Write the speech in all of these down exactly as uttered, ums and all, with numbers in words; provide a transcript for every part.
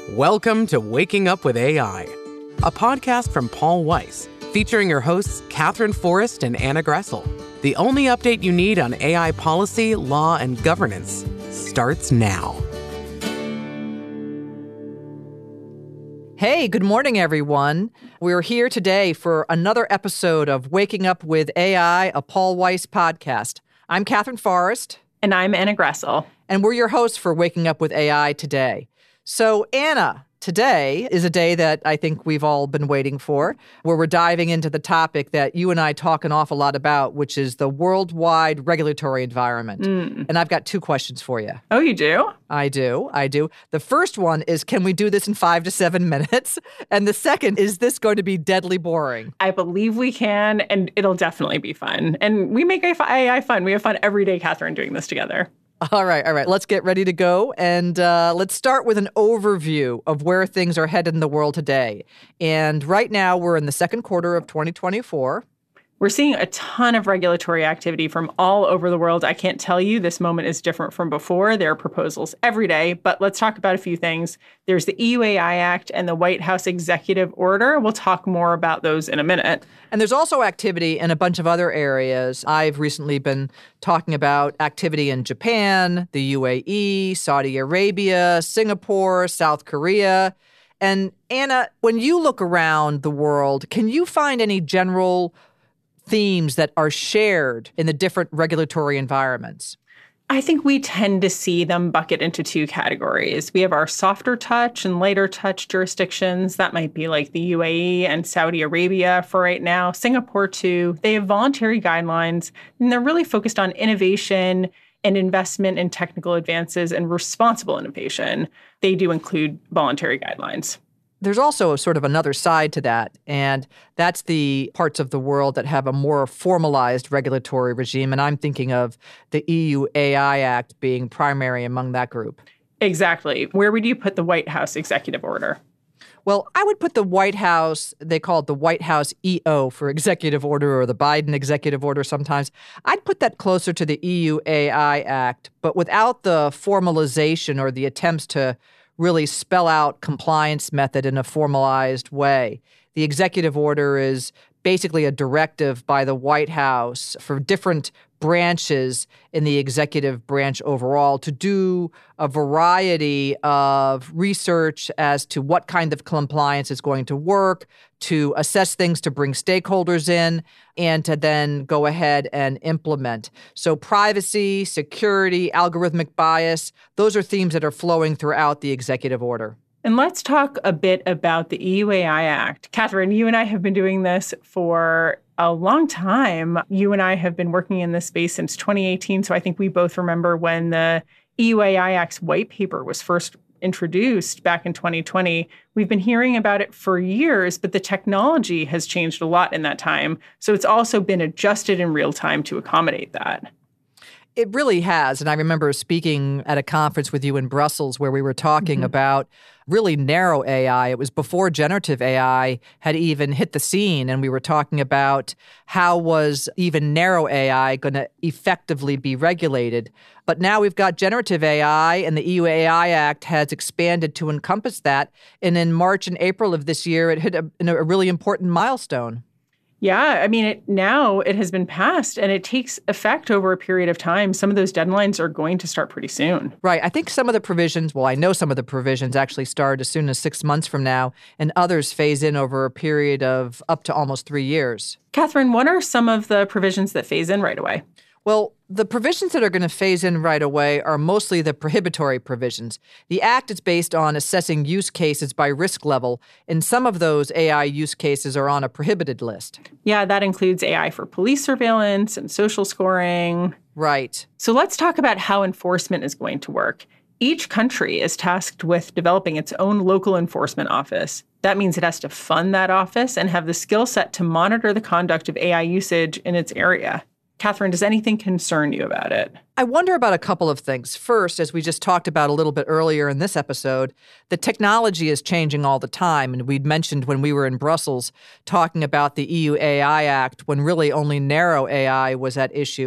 Welcome to Waking Up with A I, a podcast from Paul Weiss, featuring your hosts Catherine Forrest and Anna Gressel. The only update you need on A I policy, law, and governance starts now. Hey, good morning, everyone. We're here today for another episode of Waking Up with A I, a Paul Weiss podcast. I'm Catherine Forrest. And I'm Anna Gressel. And we're your hosts for Waking Up with A I today. So, Anna, today is a day that I think we've all been waiting for, where we're diving into the topic that you and I talk an awful lot about, which is the worldwide regulatory environment. Mm. And I've got two questions for you. Oh, you do? I do. I do. The first one is, can we do this in five to seven minutes? And the second, is this going to be deadly boring? I believe we can, and it'll definitely be fun. And we make A I fun. We have fun every day, Catherine, doing this together. All right, all right. Let's get ready to go. And uh, let's start with an overview of where things are headed in the world today. And right now, we're in the second quarter of twenty twenty-four. We're seeing a ton of regulatory activity from all over the world. I can't tell you this moment is different from before. There are proposals every day, but let's talk about a few things. There's the E U A I Act and the White House Executive Order. We'll talk more about those in a minute. And there's also activity in a bunch of other areas. I've recently been talking about activity in Japan, the U A E, Saudi Arabia, Singapore, South Korea. And Anna, when you look around the world, can you find any general themes that are shared in the different regulatory environments? I think we tend to see them bucket into two categories. We have our softer touch and lighter touch jurisdictions. That might be like the U A E and Saudi Arabia for right now. Singapore, too. They have voluntary guidelines, and they're really focused on innovation and investment in technical advances and responsible innovation. They do include voluntary guidelines. There's also sort of another side to that, and that's the parts of the world that have a more formalized regulatory regime, and I'm thinking of the E U A I Act being primary among that group. Exactly. Where would you put the White House Executive Order? Well, I would put the White House, they call it the White House E O for Executive Order, or the Biden Executive Order sometimes. I'd put that closer to the E U A I Act, but without the formalization or the attempts to really spell out compliance method in a formalized way. The executive order is basically a directive by the White House for different branches in the executive branch overall to do a variety of research as to what kind of compliance is going to work, to assess things to bring stakeholders in, and to then go ahead and implement. So privacy, security, algorithmic bias, those are themes that are flowing throughout the executive order. And let's talk a bit about the E U A I Act. Catherine, you and I have been doing this for a long time. You and I have been working in this space since twenty eighteen, so I think we both remember when the E U A I Act's white paper was first introduced back in twenty twenty. We've been hearing about it for years, but the technology has changed a lot in that time. So it's also been adjusted in real time to accommodate that. It really has. And I remember speaking at a conference with you in Brussels where we were talking mm-hmm. about really narrow A I. It was before generative A I had even hit the scene. And we were talking about how was even narrow A I going to effectively be regulated. But now we've got generative A I, and the E U A I Act has expanded to encompass that. And in March and April of this year, it hit a, a really important milestone. Yeah, I mean, it, now it has been passed and it takes effect over a period of time. Some of those deadlines are going to start pretty soon. Right. I think some of the provisions, well, I know some of the provisions actually start as soon as six months from now, and others phase in over a period of up to almost three years. Catherine, what are some of the provisions that phase in right away? Well, the provisions that are going to phase in right away are mostly the prohibitory provisions. The Act is based on assessing use cases by risk level, and some of those A I use cases are on a prohibited list. Yeah, that includes A I for police surveillance and social scoring. Right. So let's talk about how enforcement is going to work. Each country is tasked with developing its own local enforcement office. That means it has to fund that office and have the skill set to monitor the conduct of A I usage in its area. Catherine, does anything concern you about it? I wonder about a couple of things. First, as we just talked about a little bit earlier in this episode, the technology is changing all the time. And we'd mentioned when we were in Brussels talking about the E U A I Act when really only narrow A I was at issue.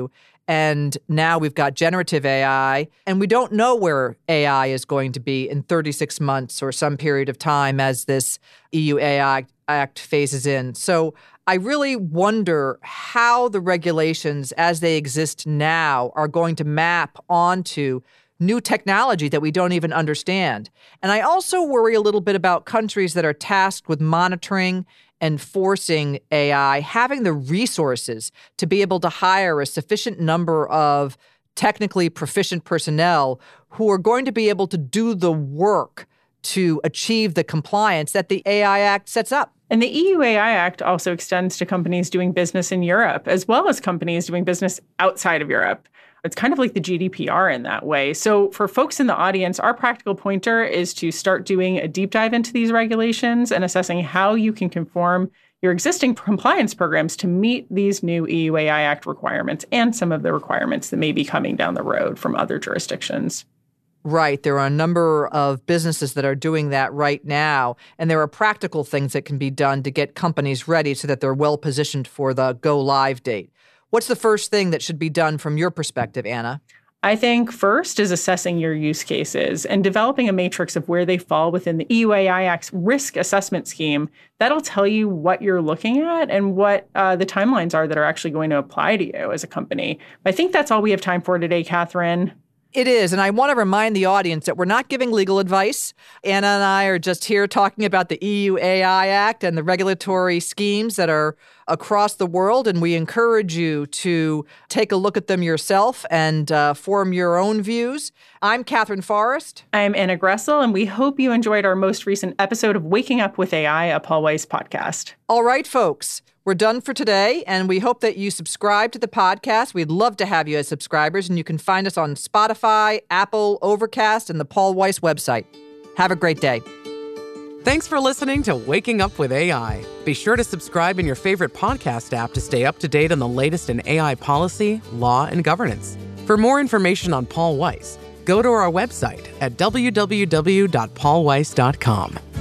And now we've got generative A I, and we don't know where A I is going to be in thirty-six months or some period of time as this E U A I Act phases in. So I really wonder how the regulations as they exist now are going to map onto new technology that we don't even understand. And I also worry a little bit about countries that are tasked with monitoring and forcing A I, having the resources to be able to hire a sufficient number of technically proficient personnel who are going to be able to do the work to achieve the compliance that the A I Act sets up. And the E U A I Act also extends to companies doing business in Europe, as well as companies doing business outside of Europe. It's kind of like the G D P R in that way. So for folks in the audience, our practical pointer is to start doing a deep dive into these regulations and assessing how you can conform your existing compliance programs to meet these new E U A I Act requirements and some of the requirements that may be coming down the road from other jurisdictions. Right. There are a number of businesses that are doing that right now, and there are practical things that can be done to get companies ready so that they're well positioned for the go live date. What's the first thing that should be done from your perspective, Anna? I think first is assessing your use cases and developing a matrix of where they fall within the E U A I Act's risk assessment scheme. That'll tell you what you're looking at and what uh, the timelines are that are actually going to apply to you as a company. I think that's all we have time for today, Catherine. It is, and I want to remind the audience that we're not giving legal advice. Anna and I are just here talking about the E U A I Act and the regulatory schemes that are across the world, and we encourage you to take a look at them yourself and uh, form your own views. I'm Catherine Forrest. I'm Anna Gressel, and we hope you enjoyed our most recent episode of Waking Up with A I, a Paul Weiss podcast. All right, folks. We're done for today, and we hope that you subscribe to the podcast. We'd love to have you as subscribers, and you can find us on Spotify, Apple, Overcast, and the Paul Weiss website. Have a great day. Thanks for listening to Waking Up with A I. Be sure to subscribe in your favorite podcast app to stay up to date on the latest in A I policy, law, and governance. For more information on Paul Weiss, go to our website at w w w dot paul weiss dot com.